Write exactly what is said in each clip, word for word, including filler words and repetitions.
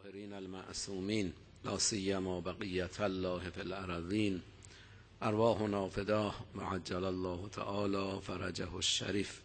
الطاهرین المعصومین لا سیما بقیة الله فی الارضین ارواحنا فداه وعجل الله تعالی فرجه الشریف.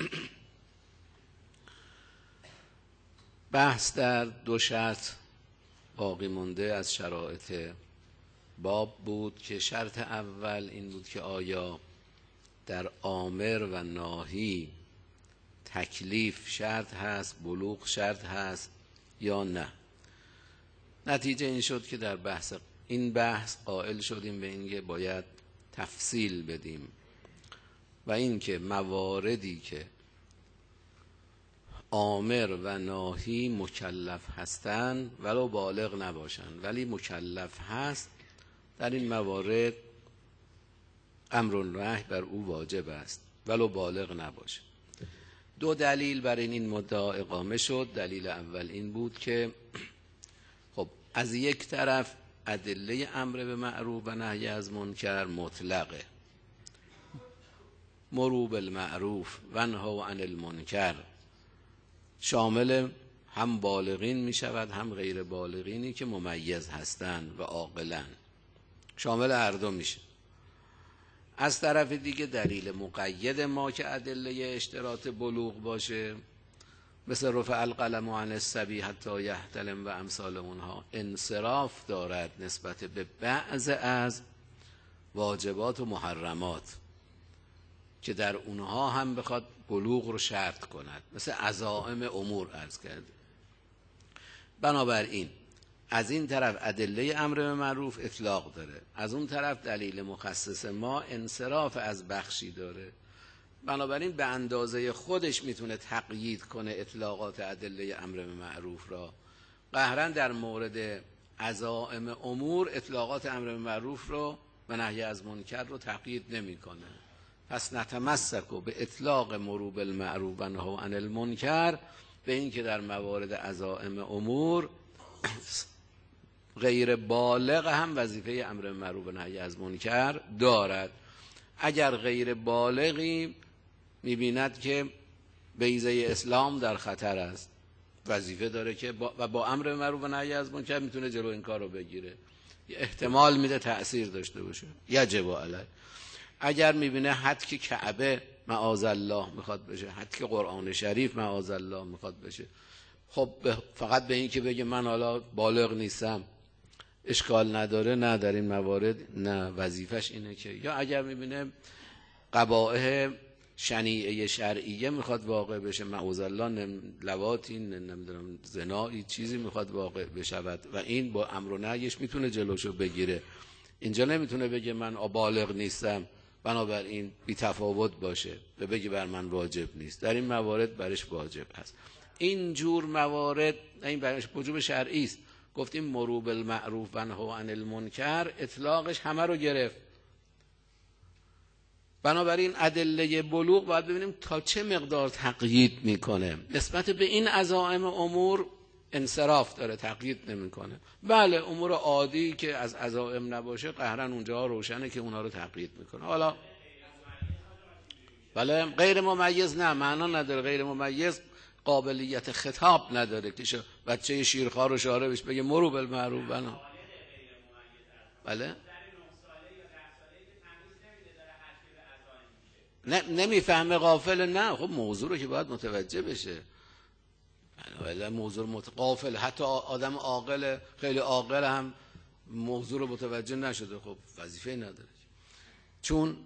بحث در دو شرط باقی مونده از شرایط باب بود که شرط اول این بود که آیا در آمر و ناهی تکلیف شرط هست، بلوغ شرط هست یا نه. نتیجه این شد که در بحث این بحث قائل شدیم به اینکه باید تفصیل بدیم و اینکه مواردی که آمر و ناهی مکلف هستند ولو بالغ نباشند ولی مکلف هست، در این موارد امر و نهی بر او واجب است ولو بالغ نباشه. دو دلیل برای این مدعا اقامه شد. دلیل اول این بود که خب از یک طرف ادله امر به معروف و نهی از منکر مطلقه، مروا بالمعروف و انهوا عن المنکر، شامل هم بالغین می شود هم غیر بالغینی که ممیز هستند و عاقلند، شامل هر دو میشه. از طرف دیگه دلیل مقید ما که ادله اشتراط بلوغ باشه، مثل رفع القلم عن الصبی حتی یحتلم و امثال اونها، انصراف دارد نسبت به بعض از واجبات و محرمات که در اونها هم بخواد بلوغ رو شرط کند، مثل عزائم امور عرض کرده. بنابراین از این طرف ادله امر به معروف اطلاق داره، از اون طرف دلیل مخصص ما انصراف از بخشی داره. بنابراین به اندازه خودش میتونه تقیید کنه اطلاقات ادله امر به معروف را. قهرن در مورد عزائم امور اطلاقات امر به معروف رو و نهی از منکر رو تقیید نمیکنه. پس نتمسک به اطلاق مروا بالمعروف و نهی عن المنکر، به این که در موارد عزائم امور غیر بالغ هم وظیفه امر معروف و نهی از منکر دارد. اگر غیر بالغی میبیند که بیضه اسلام در خطر است، وظیفه داره که با و با امر معروف و نهی از منکر میتونه جلو این کار رو بگیره، احتمال میده تأثیر داشته باشه، یجب علیه. اگر میبینه حد که کعبه معاذ الله میخواد بشه، حد که قرآن شریف معاذ الله میخواد بشه، خب فقط به این که بگه من حالا بالغ نیستم اشکال نداره، نه در این موارد نه، وظیفش اینه که، یا اگر میبینه قبائح شنیعه شرعیه میخواد واقع بشه، معاذ الله لواطی نمیدونم زنایی چیزی میخواد واقع بشود و این با امر و نهیش میتونه جلوشو بگیره، اینجا نمیتونه بگه من بالغ نیستم بنابراین بی تفاوت باشه و بگه بر من واجب نیست. در این موارد برش واجب هست. این جور موارد این برش وجوب شرعی است. گفتیم مروا بالمعروف و نهی عن المنکر اطلاقش همه رو گرفت. بنابراین ادله بلوغ باید ببینیم تا چه مقدار تقیید میکنه. نسبت به این عزائم امور انصراف داره، تقیید نمیکنه. بله امور عادی که از عزائم نباشه قهرن اونجا روشنه که اونها رو تقیید میکنه. حالا بله غیر ممیز نه، معنا نداره. غیر ممیز قابلیت خطاب نداره که بچه شیرخوار و شاره بهش بگه مروا بالمعروف و نهی. بله نه نمیفهمه غافل، نه خب موضوع رو که باید متوجه بشه. ولی موضوع متقافل، حتی آدم عاقل خیلی عاقل هم موضوع رو متوجه نشده، خب وظیفه نداره، چون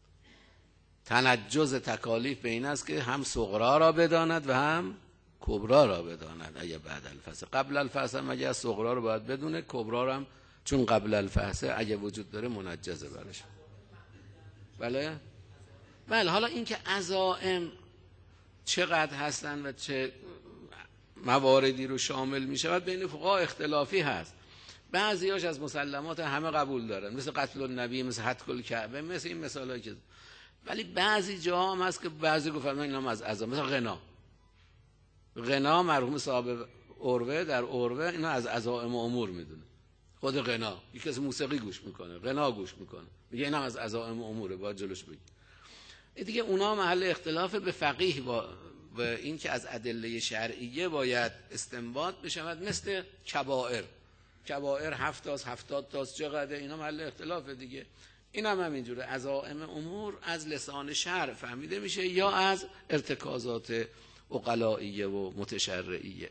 تنجز تکالیف به این است که هم صغرا را بداند و هم کبرا را بداند. اگه بعد الفحص قبل الفحص هم اگه از صغرا رو باید بدونه، کبرا را هم چون قبل الفحص اگه وجود داره منجزه برش. بله بله حالا این که عزائم چقدر هستن و چه مواردی رو شامل می شود بین فقها اختلافی هست. بعضیاش از مسلمات همه قبول دارن، مثل قتل النبی، مثل حتک الکعبه، مثل این مثالایی که، ولی بعضی جاها هم هست که بعضی گفتن اینا هم از عزائم، مثل غنا. غنا مرحوم صاحب عروه در عروه اینا از عزائم امور میدونه. خود غنا یک کسی موسیقی گوش میکنه، غنا گوش میکنه، میگه اینا از عزائم اموره، باید جلوش بگیر. دیگه اونا محل اختلاف به فقیه با و این که از ادله شرعیه باید استنباط بشود مثل کبائر. کبائر هفت تاست، هفتاد تاست، چقدر، اینا محل اختلاف دیگه. این هم همینجوره، عزائم امور از لسان شرع فهمیده میشه یا از ارتکازات عقلائیه و متشرعیه.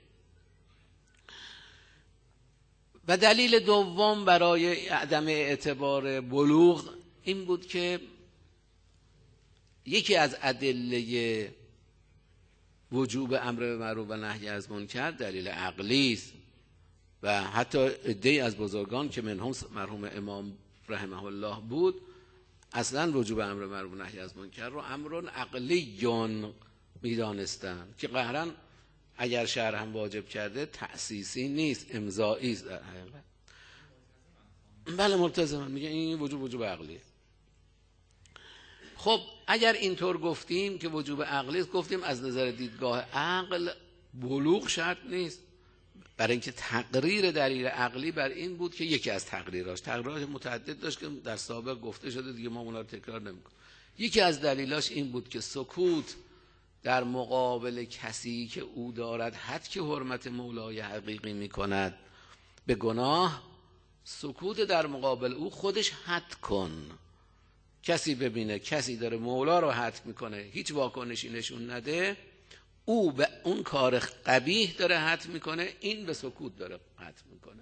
و دلیل دوم برای عدم اعتبار بلوغ این بود که یکی از ادله وجوب امر به معروف و نهی از منکر دلیل عقلی است و حتی عده‌ای از بزرگان که منهم مرحوم امام رحمه الله بود اصلا وجوب امر به معروف و نهی از منکر رو امر عقلی میدانستند که قهرن اگر شرع هم واجب کرده تأسیسی نیست، امضایی است در حقیقت. بله ملتزمن، میگه این وجوب وجوب عقلیه. خب اگر اینطور گفتیم که وجوب عقلی است، گفتیم از نظر دیدگاه عقل بلوغ شرط نیست، برای اینکه تقریر دلیل عقلی بر این بود که یکی از تقریراش تقریراش متعدد داشت که در سابق گفته شده دیگه، ما اونا رو تکرار نمی‌کنیم. یکی از دلیلاش این بود که سکوت در مقابل کسی که او دارد حد که حرمت مولای حقیقی میکند به گناه، سکوت در مقابل او خودش حد کن. کسی ببینه کسی داره مولا رو حد میکنه، هیچ واکنشی نشون نده، او به اون کار قبیح داره حد میکنه، این به سکوت داره حد میکنه.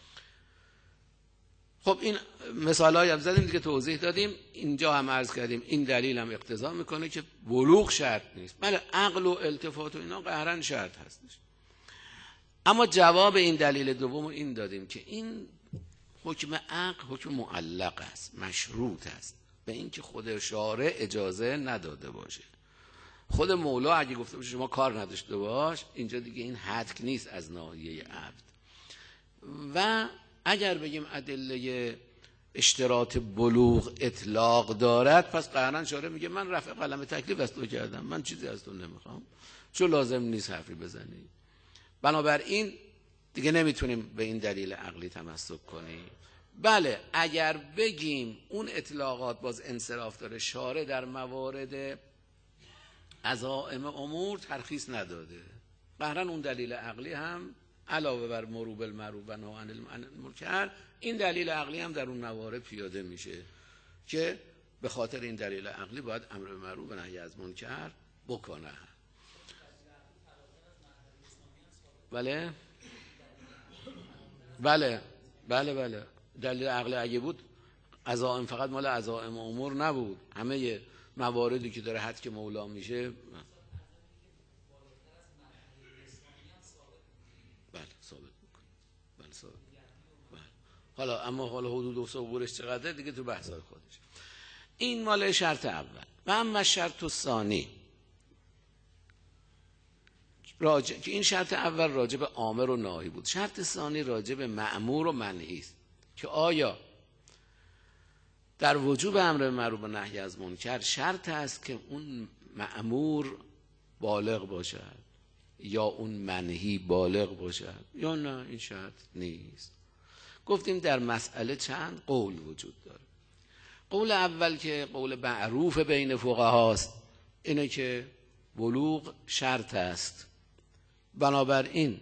خب این مثالایی هم زدیم دیگه، توضیح دادیم، اینجا هم عرض کردیم این دلیل هم اقتضا میکنه که بلوغ شرط نیست. بله عقل و التفات و اینا قهرن شرط هستش. اما جواب این دلیل دوم رو این دادیم که این حکم عقل حکم معلق است، مشروط است به این که خود شارع اجازه نداده باشه. خود مولا اگه گفته باشه شما کار نداشته باش، اینجا دیگه این حد نیست از ناحیه عبد. و اگر بگیم ادله اشتراط بلوغ اطلاق دارد، پس قهرن شارع میگه من رفع قلم تکلیف از تو کردم، من چیزی از تو نمیخوام، چون لازم نیست حرفی بزنی. بنابراین دیگه نمیتونیم به این دلیل عقلی تمسک کنیم. بله اگر بگیم اون اطلاقات باز انصراف داره، شارع در موارد عزائم امور ترخیص نداده، قهرن اون دلیل عقلی هم علاوه بر مرور بالمعروف و نهی عن المنکر، این دلیل عقلی هم در اون موارد پیاده میشه که به خاطر این دلیل عقلی باید امر به معروف و نهی از منکر بکنه. بله بله بله بله دلیل عقلی اگه بود عزائم فقط مال عزائم امور نبود، همه مواردی که داره حد که مولا میشه. بله ثابت میکنه. بله ثابت. بله. حالا اما حالا حدود و صبورش چقدر دیگه تو بحثای خودش. این مال شرط اول. و اما شرط ثانی راجع که این شرط اول راجع به امر و ناهی بود، شرط ثانی راجع به مأمور و منهی است که آیا در وجوب امر به معروف و نهی از منکر شرط است که اون مأمور بالغ باشد یا اون منهی بالغ باشد یا نه، این شرط نیست. گفتیم در مسئله چند قول وجود داره. قول اول که قول معروف بین فقهاست اینه که بلوغ شرط است. بنابراین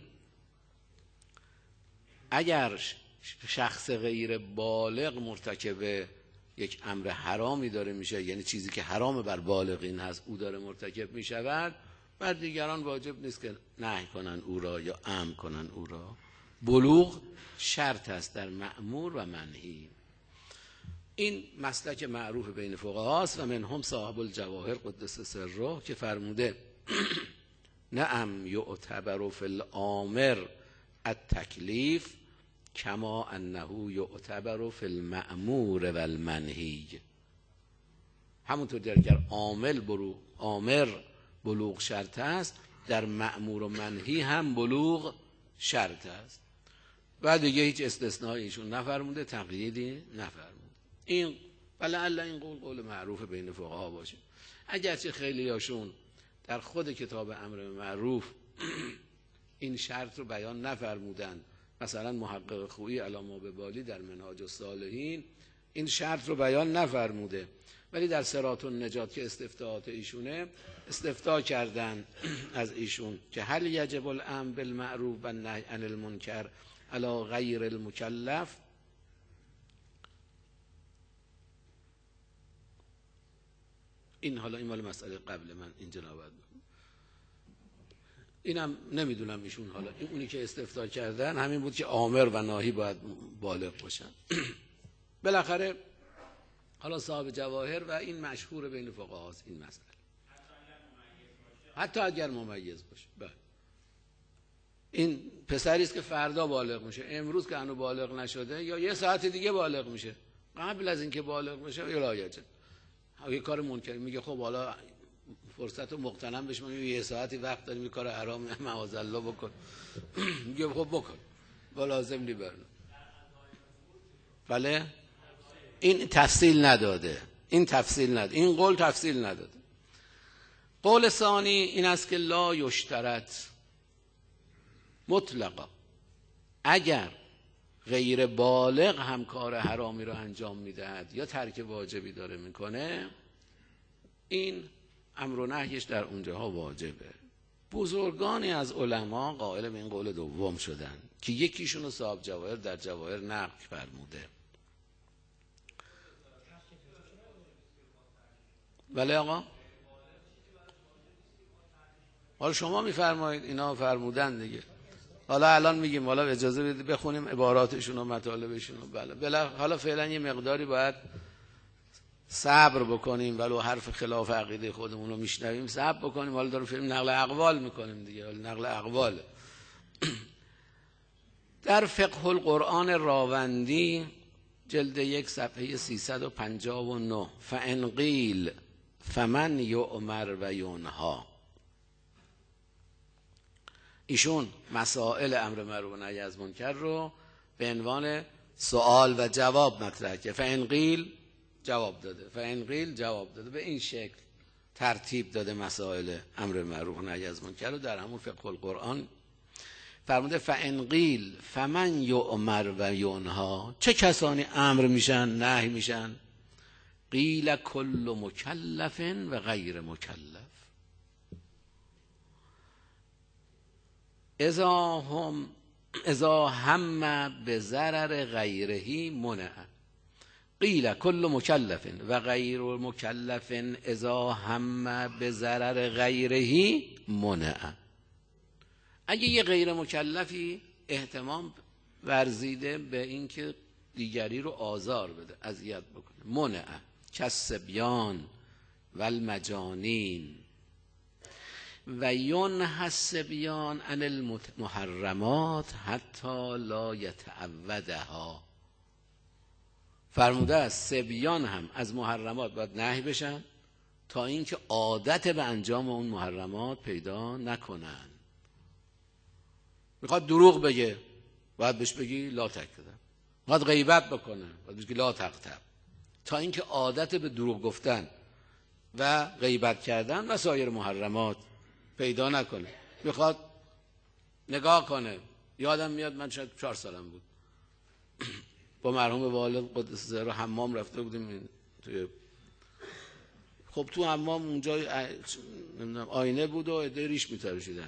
اگر شخص غیر بالغ مرتکب یک امر حرامی داره میشه، یعنی چیزی که حرام بر بالغین هست او داره مرتکب میشود، بر دیگران واجب نیست که نهی کنن او را یا امر کنن او را. بلوغ شرط است در مأمور و منهی. این مسلک معروف بین فقهاست و منهم صاحب الجواهر قدس سره که فرموده نعم یعتبر فی الامر التکلیف کما انه یعتبر فی المأمور و المنهی. همونطور در اگر عامل برو امر بلوغ شرط است، در مأمور و منهی هم بلوغ شرط است. و دیگه هیچ استثنائیشون نفرموده، تقییدی نفرموده. این بلعل این قول قول معروف بین فقها باشه، اگرچه خیلی هاشون در خود کتاب امر معروف این شرط رو بیان نفرمودن. مثلا محقق خویی علامه به بالی در منهاج الصالحین این شرط رو بیان نفرموده، ولی در صراط النجات که استفتاءات ایشونه استفتاء کردن از ایشون که هل یجب الامر بالمعروف و النهی عن المنکر علی غیر المکلف. این حالا این مال مسئله قبل من اینجا نباید، اینم نمیدونم ایشون حالا این اونی که استفتاء کردن همین بود که آمر و ناهی باید بالغ باشن. بالاخره حالا صاحب جواهر و این مشهور بین فقها است این مسئله، حتی اگر ممیز باشه. بله این پسری است که فردا بالغ میشه، امروز که هنوز بالغ نشده یا یه ساعت دیگه بالغ میشه، قبل از اینکه بالغ بشه یا لایجه یه کار منکر میگه خب حالا فرصت رو مغتنم بشه، میگه یه ساعتی وقت داریم یه کار حرام معاذالله بکن، میگه خب بکن با لازم لیبرن. بله این تفصیل نداده، این تفصیل نداده، این قول تفصیل نداده. قول ثانی این است که لا یشترط مطلقا، اگر غیر بالغ هم کار حرامی رو انجام میدهد یا ترک واجبی داره میکنه، این امر و نهیش در اونجاها واجبه. بزرگانی از علما قائل به این قول دوم شدن که یکیشون صاحب جواهر در جواهر نقل فرموده. بله آقا، حالا شما میفرمایید اینا فرمودن دیگه، حالا الان میگیم حالا اجازه بدید بخونیم عباراتشون و مطالبشون. بله بله حالا فعلا یه مقداری باید صبر بکنیم، ولو حرف خلاف عقیده خودمون رو میشنویم صبر بکنیم. حالا داریم فیلم نقل اقوال میکنیم دیگه، حالا نقل اقوال. در فقه القرآن راوندی جلد یک صفحه سیصد و پنجاه و نه فان قیل فمن یؤمر و ینها، ایشون مسائل امر معروف و نهی از منکر رو به عنوان سوال و جواب مطرح کرد. فان قیل جواب داده، فان قیل جواب داده، به این شکل ترتیب داده مسائل امر معروف و نهی از منکر رو در همون فقه القرآن. فرموده فان قیل فمن یؤمر و ینها، چه کسانی امر میشن نهی میشن؟ قیل کل مکلف و غیر مکلف، اذا هم اذا هم بضرر غیره منع. قیل کل مکلف و غیر مکلف اذا هم بضرر غیره منع. اگه یه غیر مکلفی اهتمام ورزیده به اینکه دیگری رو آزار بده، اذیت بکنه، منع کالصبیان و المجانین و ینهی الصبیان عن المحرمات حتی لا یتعودها. فرموده است صبیان هم از محرمات باید نهی بشن تا اینکه عادت به انجام اون محرمات پیدا نکنن. میخواد دروغ بگه باید بهش بگی لا تکذب، میخواد غیبت بکنه باید بهش بگی لا تغتب، تا اینکه عادت به دروغ گفتن و غیبت کردن و سایر محرمات پیدا نکنه. میخواد نگاه کنه، یادم میاد من شاید چهار سالم بود با مرحوم والد قدس سره حمام رفته بودیم توی، خب تو حمام اونجا نمیدونم آینه بود و عده ریش میتراشیدن.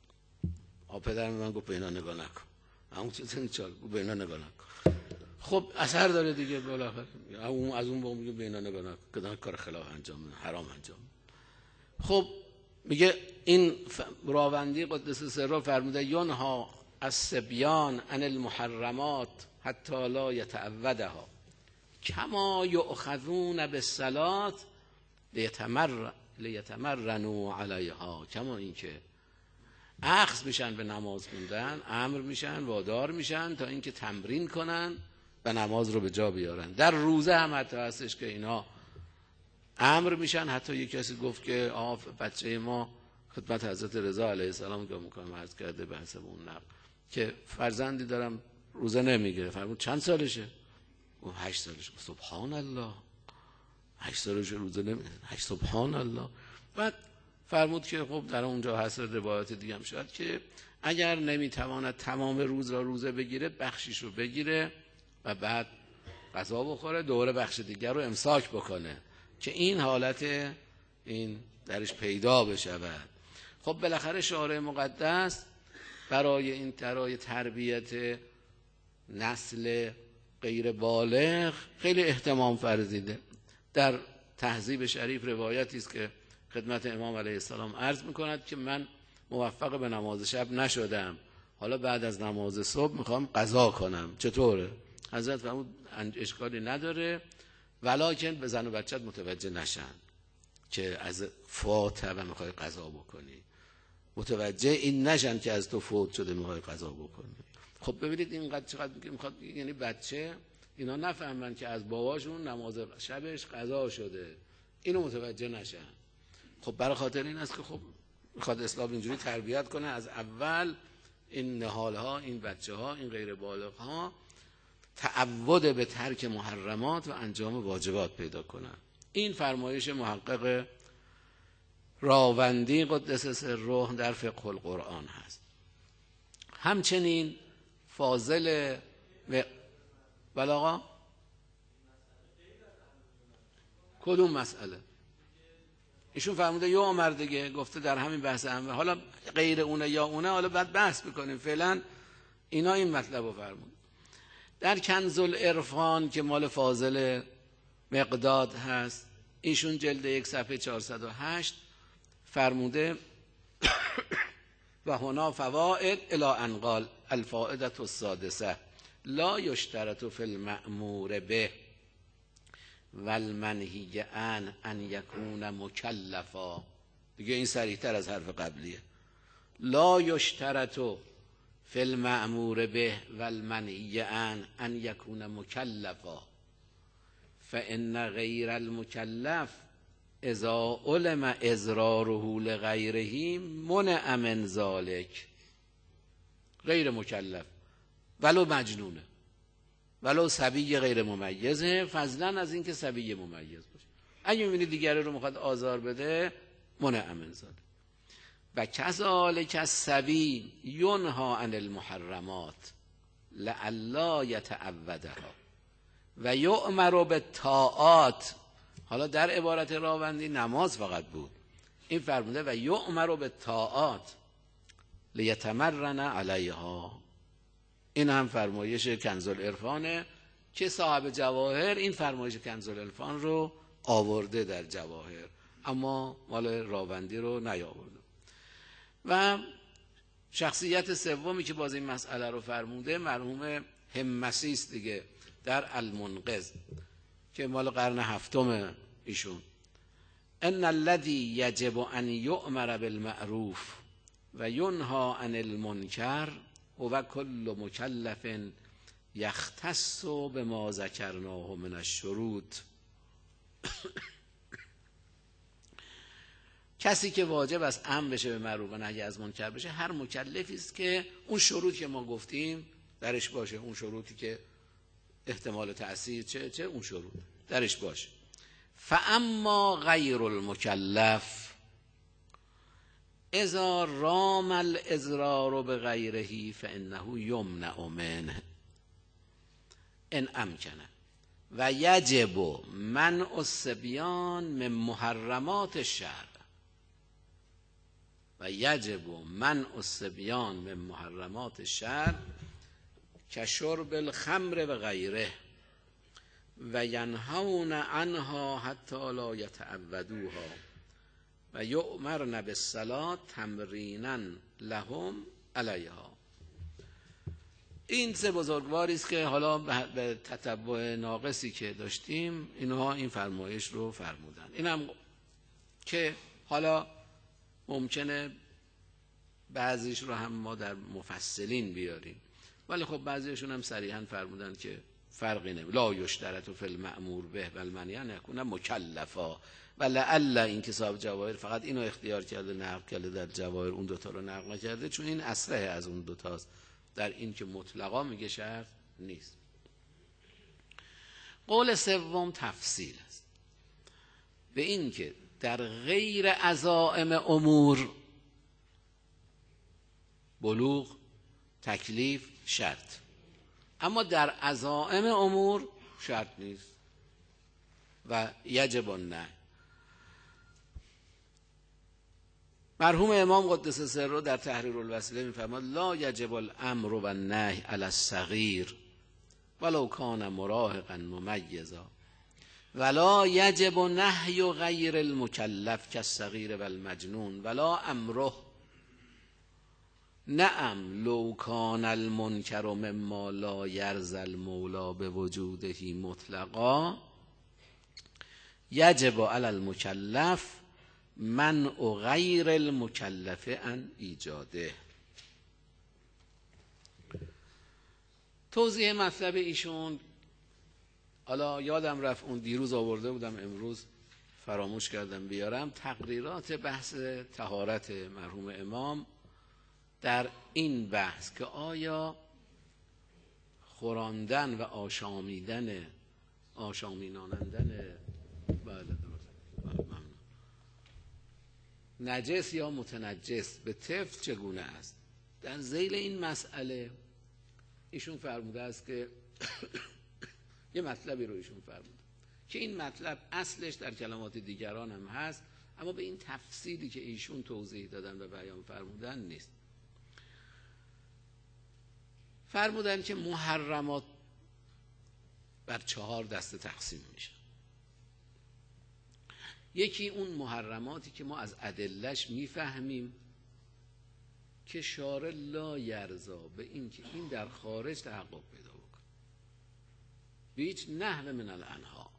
آ پدرم من گفت به اینا نگاه نکن، همون چیزی چال گفت به اینا نگاه نکن. خب اثر داره دیگه، بالاخره اون از اون با میگه به اینا نگاه نکن که کار خلاف انجام میدن، حرام انجام میدن. خب میگه این راوندی قدس سره فرموده ینهی الصبیان عن المحرمات حتی لا یتعودها کما یؤخذون بالصلاة لیتمر لیتمرنوا علیها. کما اینکه اخذ میشن به نماز خوندن، امر میشن، وادار میشن تا اینکه تمرین کنن و نماز رو به جا بیارن. در روزه هم حتی هستش که اینا امر میشن. حتی یک کسی گفت که آف بچه ما خدمت حضرت رضا علیه السلام که میکنم عرض کرده به حسب اون نقل که فرزندی دارم روزه نمیگیره. فرمود چند سالشه؟ گفت هشت سالشه. سبحان الله، هشت سالشه روزه نمیگیره؟ هشت سبحان الله. بعد فرمود که خب در اونجا هست روایات دیگه هم شد که اگر نمیتواند تمام روز را روزه بگیره بخشیش رو بگیره و بعد غذا بخوره، دوره بخش دیگر رو امساک بکنه که این حالت این درش پیدا بشود. خب بالاخره شارع مقدس برای این برای تربیت نسل غیر بالغ خیلی اهتمام فرزیده. در تهذیب شریف روایتی است که خدمت امام علیه السلام عرض میکند که من موفق به نماز شب نشدم، حالا بعد از نماز صبح میخوام قضا کنم، چطوره؟ حضرت فرمود اشکالی نداره، ولکن به زن و بچت متوجه نشن که از فوت و میخوای قضا بکنی، متوجه این نشن که از تو فوت شده میخوای قضا بکنی. خب ببینید اینقدر چقدر میخواد، یعنی بچه اینا نفهمن که از باباشون نماز شبش قضا شده، اینو متوجه نشن. خب برای خاطر این است که خب میخواد اسلام اینجوری تربیت کنه از اول این نهالها، این بچه ها، این غیر بالغ ها تعود به ترک محرمات و انجام واجبات پیدا کنن. این فرمایش محقق راوندی قدس سره در فقه القرآن هست. همچنین فاضل و بلاغا کدوم مسئله؟ ایشون فرموده یا عمر دیگه گفته در همین بحث هم، حالا غیر اونه یا اونه حالا بعد بحث بکنیم، فعلا اینا این مطلب رو فرمود. در کنز العرفان که مال فاضل مقداد هست، ایشون جلد یک صفحه چهارصد و هشت فرموده و هنا فوائد الی ان قال الفائده السادسه لا یشترط فی المأمور به والمنهی عن ان یکون مکلفا. دیگه این صریح‌تر از حرف قبلیه. لا یشترط فی المأمور به والمنهی عن ان یکون مکلفا فان غیر المکلف اذا علم اضراره لغیره منع من ذلک. غیر مکلف ولو مجنونه، ولو صبی غیر ممیزه، فضلا از این که صبی ممیز باشه، اگه میبینی دیگری رو میخواد آزار بده منع من ذلک. و کذالک الصبی ینهی عن المحرمات لئلا یتعودها و یؤمر بالطاعات. حالا در عبارت راوندی نماز فقط بود، این فرموده و یؤمر بالطاعات لیتمرن علیها. این هم فرمایش کنز العرفانه که صاحب جواهر این فرمایش کنز العرفان رو آورده در جواهر، اما مال راوندی رو نیاورده. و شخصیت سومی که باز این مسئله رو فرموده مرحوم همسی است دیگه، در المنقذ که مال قرن هفتم ایشون. ان الذی یجب ان یؤمر بالمعروف و ینهی عن المنکر و کل مکلف یختص بما ذکرناه من الشروط. کسی که واجب است امر بشه به معروف و نهی از منکر بشه هر مکلفی است که اون شروطی که ما گفتیم درش باشه، اون شروطی که احتمال تأثیر چه چه اون شروط درش باشه. فاما غیر المکلف اذا رام الاضرار بغیره فانه یمنع منه ان امکنه و یجب منع الصبیان من محرمات الشرع و یجب منع الصبیان من محرمات الشرع کشرب الخمر و غیره و ینهون عنها حتی لا یتعودوها و یؤمرن بالصلاة تمرینا لهم علیها. این سه بزرگواری است که حالا به تتبع ناقصی که داشتیم اینها این فرمایش رو فرمودن. اینم که حالا ممکنه بعضیش رو هم ما در مفصلین بیاریم، ولی خب بعضیشون هم صریحا فرمودن که فرقی نمی لا یشترط فی المأمور به و المنهی ان یکون مکلفا. و لعل این که صاحب جواهر فقط اینو اختیار کرده نقل کرده در جواهر، اون دوتا رو نقل نکرده، چون این اصله از اون دوتاست، در این که مطلقا میگه شرط نیست. قول سوم تفصیل است، به این که در غیر عزائم امور بلوغ تکلیف شرط، اما در عزائم امور شرط نیست. و یجب النهی. مرحوم امام قدس سره در تحریر الوسیله میفرماد لا یجب الامر و النهی علی الصغیر ولو کان مراهقا ممیزا ولا یجب نهی غیر المکلف کالصغیر و المجنون ولا امره نعم لو کان المنکر مما لا یرضی المولا بوجوده مطلقا یجب علی المکلف منع غیر المکلف عن ایجاده. توضیح مطلب ایشون حالا یادم رفت اون دیروز آورده بودم امروز فراموش کردم بیارم. تقریرات بحث طهارت مرحوم امام در این بحث که آیا خوراندن و آشامیدن آشامینانندن بله درست ممنون نجس یا متنجس به طفل چگونه است. در ذیل این مسئله ایشون فرموده است که یه مطلبی رو ایشون فرموده که این مطلب اصلش در کلمات دیگران هم هست اما به این تفصیلی که ایشون توضیح دادن و بیان فرمودن نیست. فرمودن که محرمات بر چهار دسته تقسیم میشه. یکی اون محرماتی که ما از ادلش میفهمیم که شارع لا یرضا به این که این در خارج تحقق پیدا بکنه به هیچ نحو من الانها،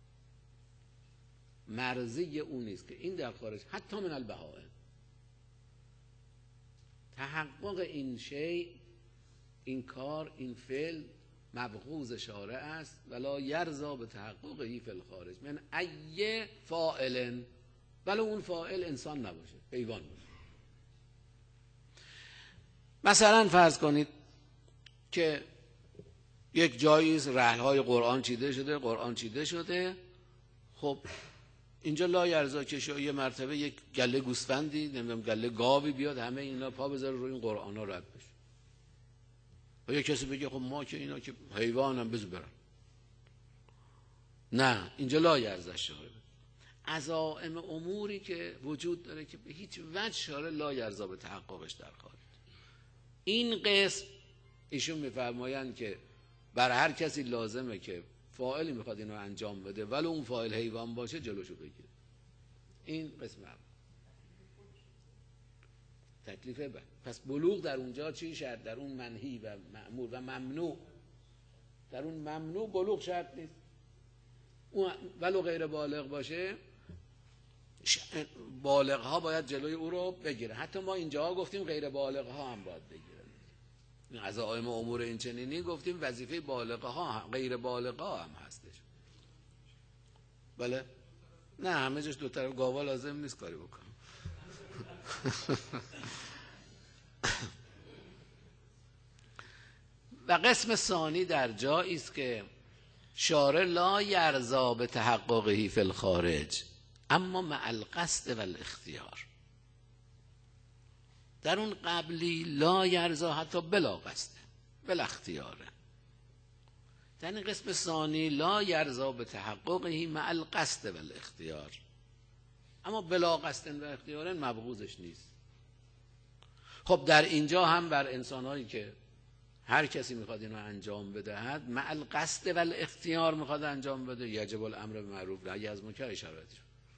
مرضی اون نیست که این در خارج حتی من البهائم تحقق این شی، این کار، این فعل مبغوض شارع است ولا یرضا به تحققه فی الخارج من ای فاعل ولو اون فاعل انسان نباشه، حیوان باشه. مثلا فرض کنید که یک جایی رحل‌های قرآن چیده شده، قرآن چیده شده، خب اینجا لا یرضا که یه مرتبه یک گله گوسفندی نمیدونم گله گاوی بیاد همه اینا پا بذاره روی این قرآن ها رد بشه و یک کسی بگه خب ما که اینا که حیوان هم بذار برن. نه، اینجا لا یرضا شارع. عزائم اموری که وجود داره که به هیچ وجه شارع لا یرضا به تحققش در خارج. این قسم ایشون میفرمایند که بر هر کسی لازمه که فاعلی میخواد اینو انجام بده ولو اون فاعل حیوان باشه جلوشو بگیره. این قسم هم تکلیفه بر. پس بلوغ در اونجا چی شرط؟ در اون منهی و مأمور و ممنوع، در اون ممنوع بلوغ شرط نیست. اون ولو غیر بالغ باشه بالغ ها باید جلوی او رو بگیره. حتی ما اینجا گفتیم غیر بالغ ها هم باید بگیره. عزائم امور این چنینی گفتیم وظیفه بالغ ها غیر بالغ ها هم هستش. بله؟ نه همه جاش دو طرف گاوا لازم نیست کاری بکنم. و قسم ثانی در جایی است که شارع لا یرضا به تحققه فی الخارج اما مع القصد و الاختیار. در اون قبلی لا یرضا حتی بلا قصده بلا اختیاره. در این قسم ثانی لا یرضا به تحققه مع القصد و الاختیار اما بلا قصد و اختیار مبغوضش نیست. خب در اینجا هم بر انسانهایی که هر کسی میخواد اینو انجام بدهد مع القصد و الاختیار میخواد انجام بده یجب الامر بالمعروف و نهی از منکر اشارت.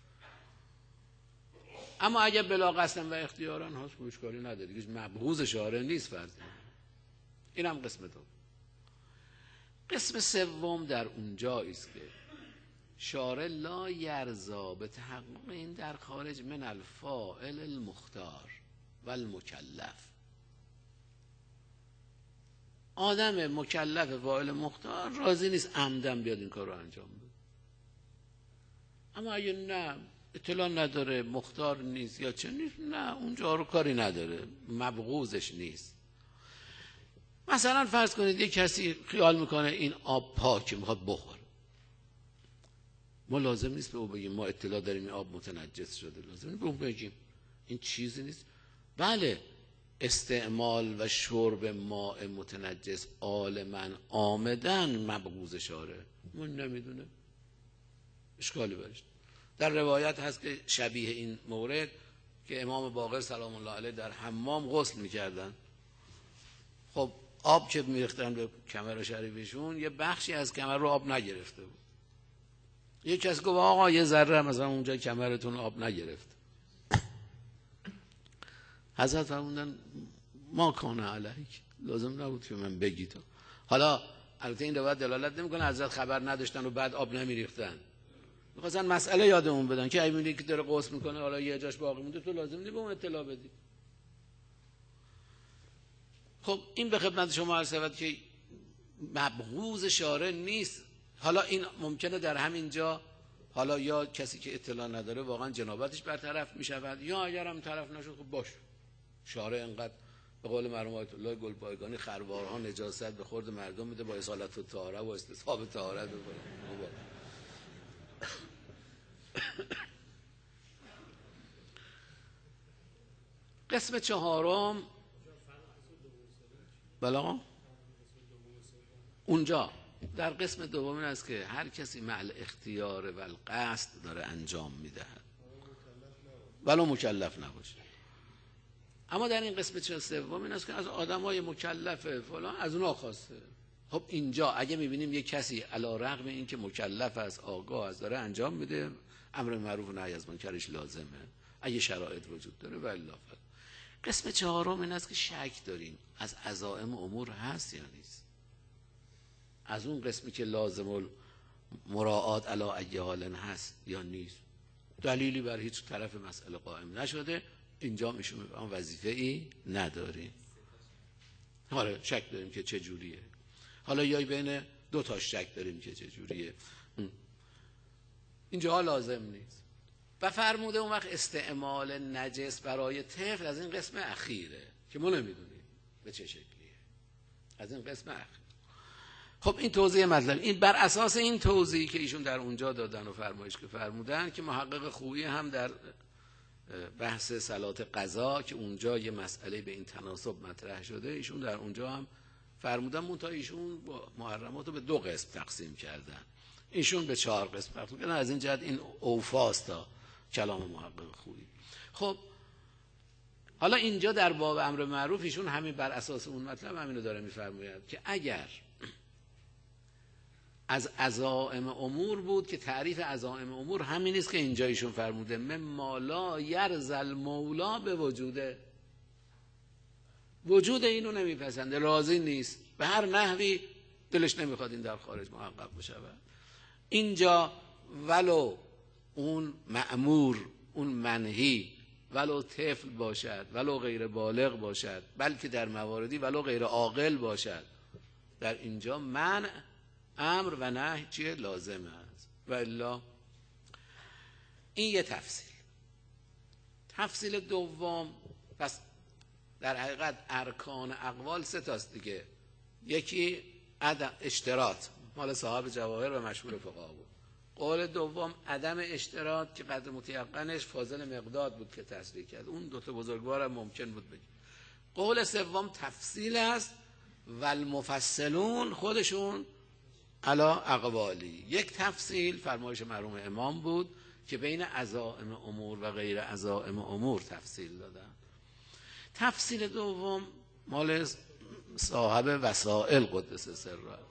اما اگه بلا قصد و اختیارن هاست مشکلی نداره دیگه، مبغوض شارع نیست. فرض این هم قسم دو. قسم سوم در اونجایی است که شارع لا یرضا به تحقق این در خارج من الفاعل المختار و المکلف. آدم مکلف فاعل مختار راضی نیست عمدن بیاد این کار رو انجام بده. اما اگه نه اطلاع نداره مختار نیست یا چه نیست، نه اونجا رو کاری نداره، مبغوضش نیست. مثلا فرض کنید یک کسی خیال میکنه این آب پاکه میخواد بخوره، ما لازم نیست به او بگیم ما اطلاع داریم این آب متنجس شده، لازم نیست به او بگیم این چیزی نیست. بله استعمال و شرب ماء اشکالی برش. در روایت هست که شبیه این مورد که امام باقر سلام الله علیه در حمام غسل میکردن، خب آب که میریختن به کمر شریفشون یه بخشی از کمر رو آب نگرفته بود. یه کسی گفت آقا یه ذره مثلا اونجا کمرتون آب نگرفت. حضرت فرمودن ما کان علیک، لازم نبود که من بگی تو. حالا البته این روایت دلالت نمیکنه حضرت خبر نداشتن و بعد آب نمیریختن، میخواستن مسئله یادمون بدن که اگه میبینی که داره غسل میکنه حالا یه جاش باقی مونده تو لازم نیست به اون اطلاع بدی. خب این به خدمت شما عرض شود که مبغوض شارع نیست. حالا این ممکنه در همین جا حالا یا کسی که اطلاع نداره واقعا جنابتش برطرف میشود، یا اگر هم طرف نشد خب باش، شارع انقدر به قول مرحوم آیت الله گلپایگانی خروارها نجاست به خورد مردم میده با اصالت و طهاره و استصحاب طهارت بکنه. قسم چهارم بلا اونجا در قسم دوم این است که هر کسی مع اختیار و القصد داره انجام میدهد ولو مکلف نباشه. اما در این قسم سوم این است که از آدمای مکلف فلان از اونها خواسته. خب اینجا اگه میبینیم یک کسی علی رغم این که مکلف است آگاه است داره انجام میده، امر معروف و نهی از منکرش لازمه اگه شرایط وجود داره و الا فلا. قسم چهارم این است که شک داریم از عزائم امور هست یا نیست. از اون قسمی که لازم مراعات علی ای حال هست یا نیست، دلیلی بر هیچ طرف مسئله قائم نشده، اینجا میشون میفهم وظیفه ای نداریم. حالا شک داریم که چه جوریه، حالا یا بین دو تا شک داریم که چه جوریه، اینجا لازم نیست. و فرموده اون وقت استعمال نجس برای طفل از این قسم اخیره که ما نمیدونیم به چه شکلیه، از این قسم اخیر. خب این توضیح مطلب، این بر اساس این توضیحی که ایشون در اونجا دادن و فرمایش که فرمودن که محقق خویی هم در بحث صلات قضا که اونجا یه مسئله به این تناسب مطرح شده، ایشون در اونجا هم فرمودن منتها ایشون محرمات رو به دو قسم تقسیم کردن، ایشون به چهار قسم تقسیم کردن. از این جهت این اوفاست تا کلام محقق خویی. خب حالا اینجا در باب امر معروف ایشون همین بر اساس اون مطلب همینو داره میفرماید که اگر از عزائم امور بود که تعریف عزائم امور همین است که اینجا ایشون فرموده مما لا یرضی مولا به وجوده، وجود اینو نمیپسنده، راضی نیست، به هر نحوی دلش نمیخواد این در خارج محقق بشه. اینجا ولو اون مأمور، اون منهی، ولو طفل باشد، ولو غیر بالغ باشد، بلکه در مواردی ولو غیر عاقل باشد، در اینجا منع امر و نهی چیه؟ لازمه است. و الا این یه تفصیل. تفصیل دوم، پس در حقیقت ارکان اقوال سه تاست دیگه. یکی عدم اشتراط، مال صاحب جواهر و مشهور فقها بود. قول دوم عدم اشتراط که قدر متیقنش فاضل مقداد بود که تصریح کرد، اون دوتا بزرگوار هم ممکن بود بگید. قول سوم تفصیل است و المفصلون خودشون علا اقوالی. یک تفصیل فرمایش مرحوم امام بود که بین عزائم امور و غیر عزائم امور تفصیل دادن. تفصیل دوم مال صاحب وسائل قدس سره.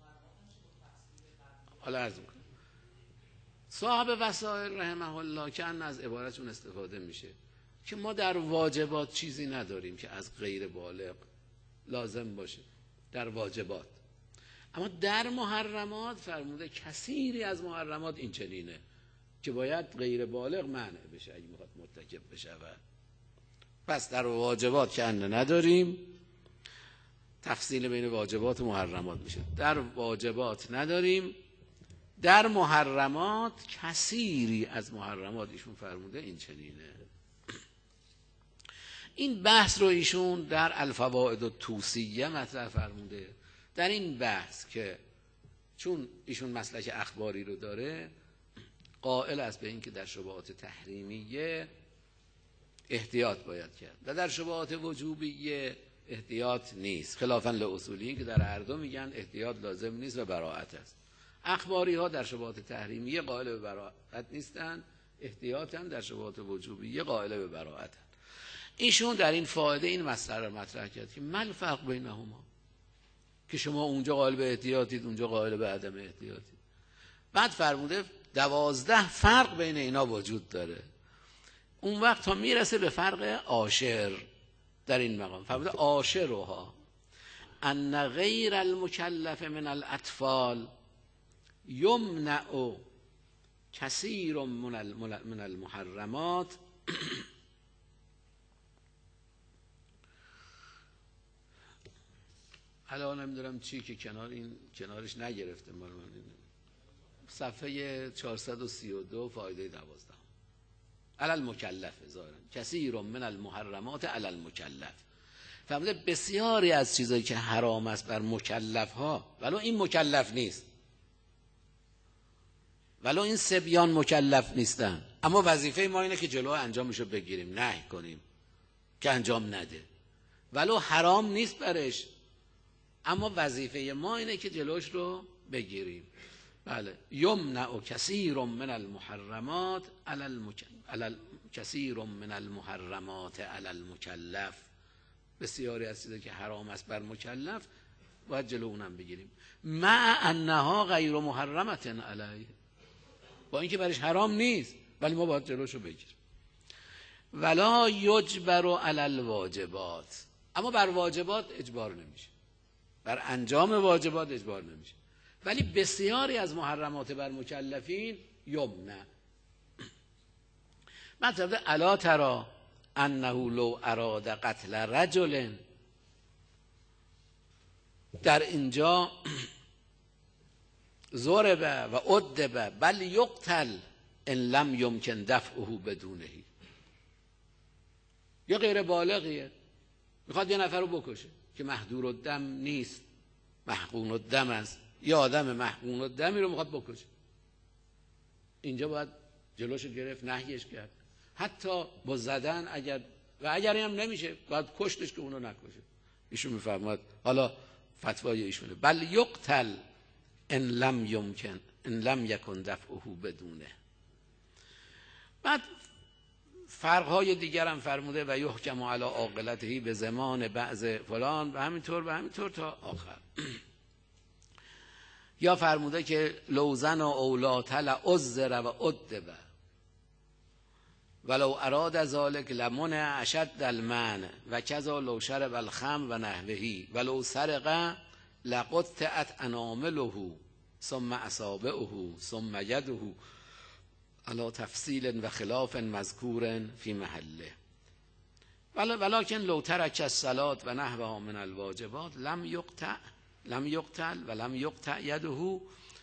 حالا عرض میکنم صاحب وسائل رحمه الله که از عبارتشون استفاده میشه که ما در واجبات چیزی نداریم که از غیر بالغ لازم باشه در واجبات، اما در محرمات فرموده کثیری از محرمات این چنینه که باید غیر بالغ منع بشه اگه میخواد مرتکب بشه. پس در واجبات که انه نداریم، تفصیل بین واجبات و محرمات میشه. در واجبات نداریم، در محرمات کثیری از محرمات ایشون فرموده این چنینه. این بحث رو ایشون در الفوائد الطوسیه مطرح فرموده. در این بحث که چون ایشون مسلک اخباری رو داره، قائل است به این که در شبهات تحریمیه احتیاط باید کرد و در شبهات وجوبیه احتیاط نیست، خلافاً لاصولیین که در هر دو میگن احتیاط لازم نیست و براءت است. اخباری ها در شبهات تحریمیه قائل به براءت نیستن، احتیاطاً در شبهات وجوبیه قائل به براءتن. ایشون در این فایده این مسئله رو مطرح کرد که مل فرق بینهما، که شما اونجا قائل به احتیاطید اونجا قائل به عدم احتیاطید. بعد فرموده دوازده فرق بین اینا وجود داره. اون وقت تا میرسه به فرق عاشر در این مقام فرموده عاشرها ان غیر المکلف من الاطفال یمنع کثیر من المحرمات حالا نمیدونم چی که کنار این کنارش نگرفته مال من صفحه چهارصد و سی و دو فایده دوازده علی المکلف ظاهرا کثیر من المحرمات علی المکلف. فهمیده بسیاری از چیزایی که حرام است بر مکلف ها ولو این مکلف نیست، ولو این صبیان مکلف نیستن، اما وظیفه ما اینه که جلو انجامشو بگیریم، نهی کنیم که انجام نده. ولو حرام نیست برش، اما وظیفه ما اینه که جلوش رو بگیریم. بله یمنع کثیر من المحرمات علی المکلف، کثیر من المحرمات علی المکلف، بسیاری از چیزایی که حرام است بر مکلف باید جلو اونم بگیریم، مع انها غیر محرمت علیه، با اینکه برش حرام نیست ولی ما باید جلوشو بگیریم. ولا یجبر علی الواجبات، اما بر واجبات اجبار نمیشه، بر انجام واجبات اجبار نمیشه، ولی بسیاری از محرمات بر مکلفین یمنع. مطلب الا ترى انه لو اراد قتل رجل، در اینجا ضرب و ادب بل یقتل ان لم یمکن دفعه بدونه. یا غیر بالغیه میخواد یه نفر رو بکشه که محضور الدم نیست، محقون الدم است، یا آدم محقون الدمی رو میخواد بکشه، اینجا باید جلوشو گرفت، نهیش کرد، حتی با زدن اگر و اگر هم نمیشه باید کشتش که اونو نکشه. ایشون میفرماد حالا فتوای ایشونه بل یقتل ان لم یمکن ان لم یکن دفعه بدونه. بعد فرق‌های دیگر هم فرموده و یحکم علی عاقلته به زمان بعض فلان و همینطور و همینطور تا آخر. یا فرموده که لوزن و اولات لعذر و ادب ولو اراد ذلك لمنع اشد المنع و کذا لو شرب الخمر و نحوه ولو سرق لقطعت انامله ثم اصابعه ثم یده علی تفصیل و خلاف مذکور فی محله ولکن لو ترک الصلاة و نحوها من الواجبات لم یقطع لم یقتل و لم یقطع یده.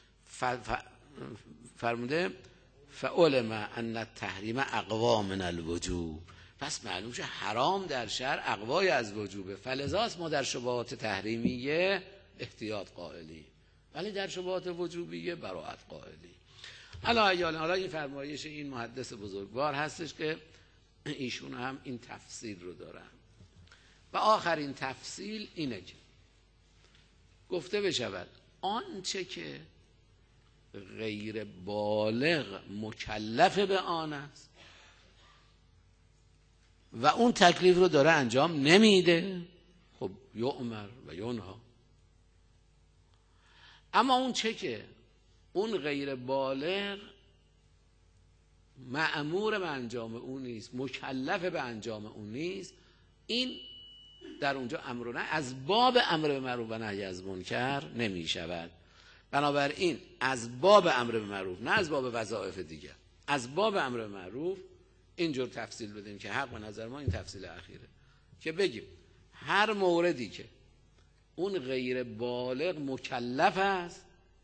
فرموده فعلم ان التحریم اقوا من الوجوب، پس معلوم شد حرام در شرع اقوای از وجوبه، فلذاست ما در شبهات تحریمیه احتیاط قائلی ولی در شبهات وجوبیه براءت قائلی. حالا ایال حالا این فرمایش این محدث بزرگوار هستش که ایشون هم این تفصیل رو دارن و آخرین تفصیل اینه که گفته بشود آنچه که غیر بالغ مکلف به آن است و اون تکلیف رو داره انجام نمیده، خب یؤمر و ینهی. اما اون چه که اون غیر بالغ مأمور به انجام اون نیست، مکلف به انجام اون نیست، این در اونجا امر و نهی از باب امر به معروف و نهی از منکر نمی شود. بنابراین از باب امر به معروف، نه از باب وظایف دیگر، از باب امر به معروف اینجور تفصیل بدیم که حق به نظر ما این تفصیل اخیره که بگیم هر موردی که اون غیر بالغ مکلف است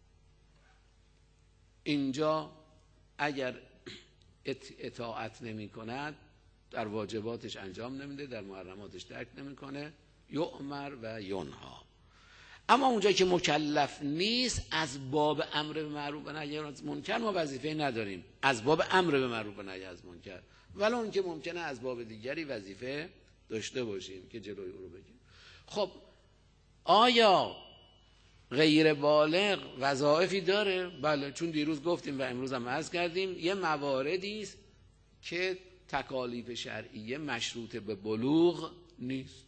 اینجا اگر اطاعت نمی کند در واجباتش انجام نمیده، در محرماتش ترک نمی کنه، یؤمر و ینهی. اما اونجا که مکلف نیست از باب امر به معروف و نهی از منکر ما وظیفه نداریم، از باب امر به معروف و نهی از منکر، ولی اون که ممکنه از باب دیگری وظیفه داشته باشیم که جلوی او رو بگیریم. خب آیا غیر بالغ وظایفی داره؟ بله، چون دیروز گفتیم و امروز هم عرض کردیم یه مواردی است که تکالیف شرعیه مشروط به بلوغ نیست،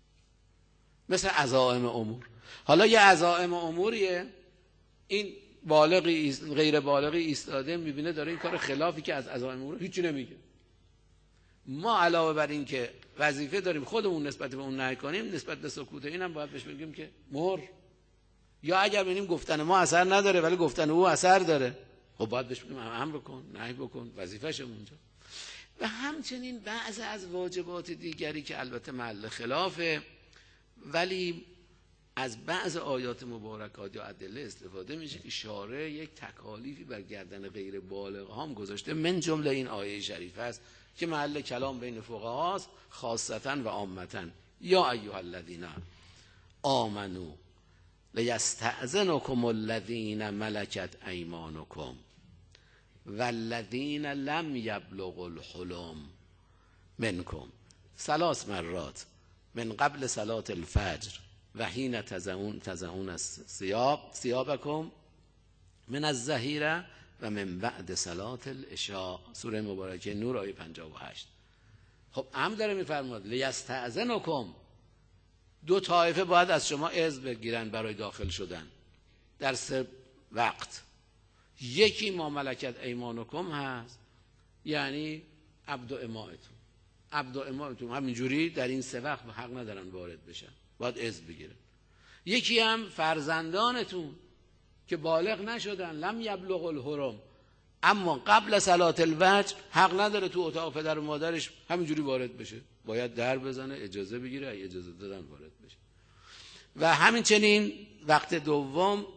مثل عزائم امور. حالا یه عزائم اموریه، این بالغی غیر بالغی ایستاده میبینه داره این کار خلافی که از عزائم امور، هیچی نمیگه. ما علاوه بر این که وظیفه داریم خودمون نسبت به اون نهی کنیم، نسبت به سکوت اینم باید بهش بگیم که مهر. یا اگر ببینیم گفتن ما اثر نداره ولی گفتن او اثر داره، خب باید بهش بگیم امر بکن، نهی بکن، وظیفه‌شه اونجا. و همچنین بعض از واجبات دیگری که البته محل خلافه، ولی از بعض آیات مبارکات یا ادله استفاده میشه که شارع یک تکالیفی بر گردن غیر بالغ هم گذاشته. من جمله این آیه شریف است که محل کلام بین فقهاست، خاصتا و عامتا. یا ایها الذین آمنو لیستأذنکم الذین ملکت ایمانکم والذین لم یبلغوا الحلم منکم ثلاث مرات من قبل صلاة الفجر و حین تضعون تضعون الثياب ثيابکم من الظهیره و من بعد صلاة العشاء. سوره مبارکه نور آیه پنجاه و هشت. خب امر داره میفرماد لیستأذنکم، دو طایفه باید از شما اذن بگیرن برای داخل شدن در سه وقت. یکی ما ملکت ایمانکم هست، یعنی عبد و امایتون. عبد و امایتون همینجوری در این سه وقت حق ندارن وارد بشن، باید اذن بگیرن. یکی هم فرزندانتون که بالغ نشدن، لم یبلغ الحرم، اما قبل صلاة الفجر حق نداره تو اتاق پدر و مادرش همینجوری وارد بشه، باید در بزنه، اجازه بگیره، اجازه دادن وارد بشه. و همینچنین وقت دوم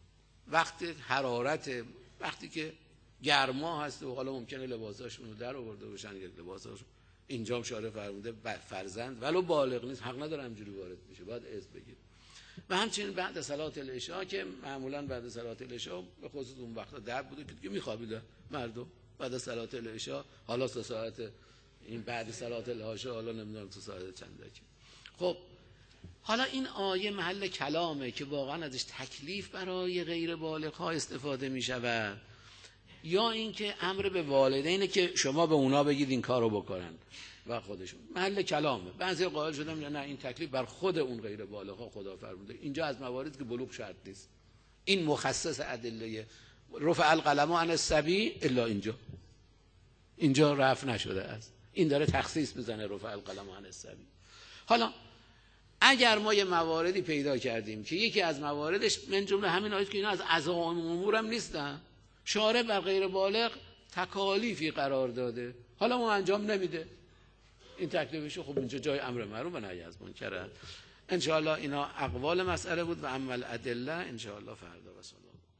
وقت حرارت، وقتی که گرما هست و حالا ممکنه لباساشون رو در آورده باشن، یک لباساشون اینجا هم شارع فرموده فرزند ولو بالغ نیست حق نداره همینجوری وارد بشه، باید اذن بگیره. و همچنین بعد صلات العشاء که معمولا بعد صلات العشاء به خصوص اون وقتا درد بوده که میخوابیدن مردم بعد صلات العشاء، حالا تا ساعت این بعد صلات العشاء حالا نمیدونم تو ساعت چنده که. خب حالا این آیه محل کلامه که واقعا ازش تکلیف برای غیر بالغ ها استفاده می شود، یا اینکه امر به والدینه که شما به اونا بگید این کارو بکنن و خودشون. محل کلامه. بعضی قائل شدن یا نه این تکلیف بر خود اون غیر بالغ ها خدا فرموده. اینجا از مواردی که بلوغ شرط نیست، این مخصص ادله رفع القلم عن الصبی الا اینجا اینجا رفع نشده است، این داره تخصیص میزنه رفع القلم عن الصبی. حالا اگر ما یه مواردی پیدا کردیم که یکی از مواردش من جمله همین آیه که اینا از عزائم امور هم نیستن، شارع بر غیر بالغ تکالیفی قرار داده، حالا ما انجام نمیده این تکلیفشو، خب اینجا جای امر معروف و نهی از منکر. ان شاء الله اینا اقوال مسئله بود و اما الادله ان شاء الله فردا و صدا.